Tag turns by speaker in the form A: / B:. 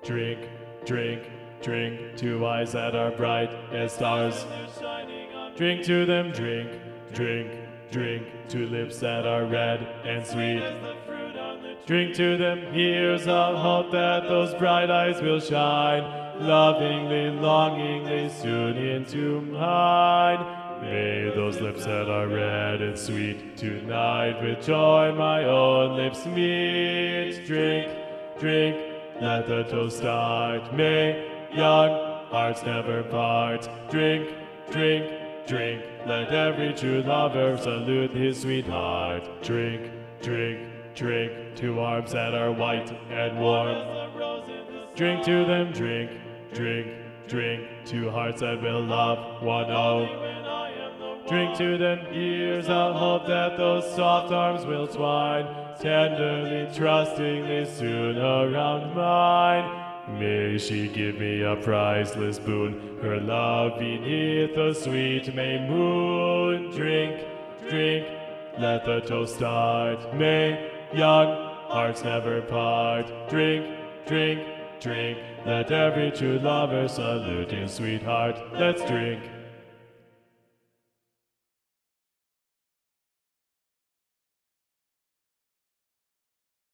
A: Drink, drink, drink, two eyes that are bright as stars. Drink to them, drink, drink, drink, two lips that are red and sweet. Drink to them, here's a hope that those bright eyes will shine, lovingly, longingly, soon into mine. May those lips that are red and sweet tonight with joy my own lips meet. Drink, drink, let the toast start. May young hearts never part. Drink, drink, drink, let every true lover salute his sweetheart. Drink, drink, drink, two arms that are white and warm. Drink to them, drink, drink, drink, two hearts that will love one Drink to them, here's a hope that those soft arms will twine, tenderly, trustingly, soon around mine. May she give me a priceless boon, her love beneath the sweet May moon. Drink, drink, let the toast start. May young hearts never part. Drink, drink, drink, let every true lover salute his sweetheart. Let's drink.